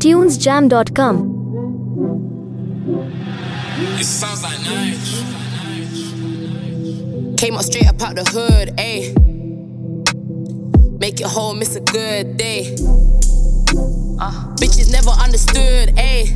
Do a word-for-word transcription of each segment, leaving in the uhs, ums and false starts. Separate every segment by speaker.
Speaker 1: tunes jam dot com.
Speaker 2: It sounds like nice.
Speaker 3: Came up straight up out the hood, ayy. Make it home, it's a good day. Uh. Bitches never understood, ayy.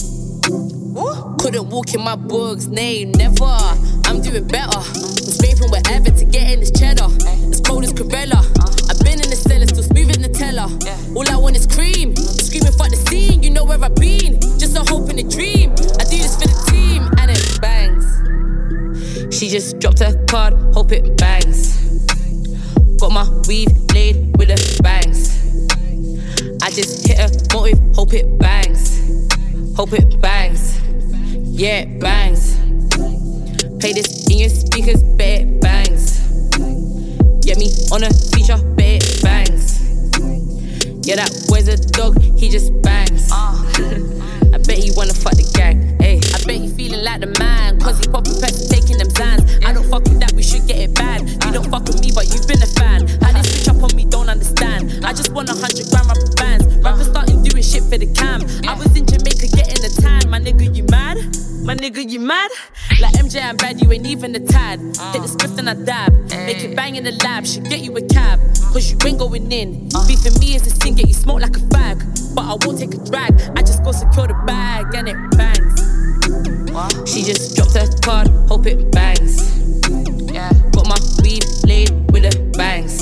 Speaker 3: Couldn't walk in my books, nay, never. I'm doing better. I'm scraping wherever to get in this cheddar. As cold as Corella. I've been in the cellar, still smooth as Nutella. All I want is cream. Screaming for the scene, you know where I've been. Just a hope and a dream. I do this for the team, and it bangs. She just dropped her card, hope it bangs. Got my weave laid with the bangs. I just hit a motive, hope it bangs. Hope it bangs. Yeah, it bangs. Play this in your speakers, bet it bangs. Get me on a feature, bet it bangs. Yeah, that boy's a dog, he just bangs. I bet he wanna fuck the gang, ayy. I bet he feeling like the man, cause he poppin' pets taking them Zans. I don't fuck with that, we should get it banned. You don't fuck with me, but you've been a fan. How this switch up on me, don't understand. I just want a hundred grand rubber bands. Rappers starting doing shit for the cam. I was in Jamaica getting the tan. My nigga, you mad? My nigga, you mad? Like M J and Bad, you ain't even a tad. Hit the script and I dab. Make it bang in the lab, should get you a cab. Cause you ain't going in. Beefing me is a sin, get you smoke like a fag. But I won't take a drag, I just go secure the bag and it bangs. She just dropped her card, hope it bangs. Got my weave laid with the bangs.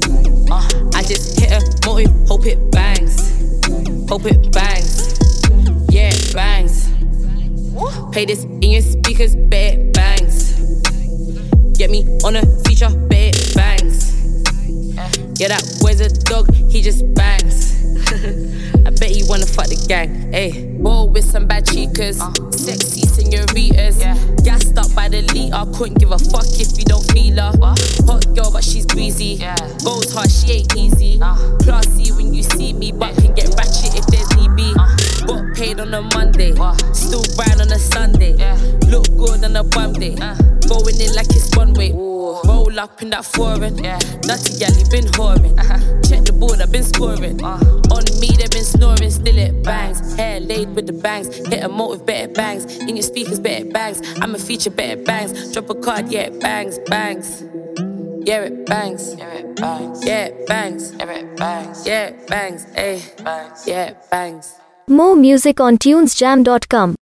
Speaker 3: I just hit a motive, hope it bangs. Hope it bangs. Yeah, it bangs. Play this in your speakers, bet it bangs. Get me on a feature, bet it bangs. Yeah, that boy's a dog, he just bangs. I bet he wanna fuck the gang, ayy. Roll with some bad chicas, sexy senoritas. Gassed up by the liter, couldn't give a fuck if you don't feel her. Hot girl, but she's greasy. Goes hard, she ain't easy. Classy when you see me, but can get ratchet if there's need be. Got paid on a Monday, still brown on a Sunday. Look good on a bum day, going in like it's one way. Roll up in that foreign, nutty gal, you been whoring. Check the board, I've been scoring. On me, they been snoring, still it bangs. Hair laid with the bangs, hit a motive, bet it bangs. In your speakers, bet it bangs. I'm a feature, bet it bangs. Drop a card, yeah, it bangs, bangs. Yeah, it bangs. Yeah, it bangs. Yeah, it bangs. Yeah, it bangs. Yeah, it bangs. Ayy, yeah, it bangs.
Speaker 1: More music on tunes jam dot com.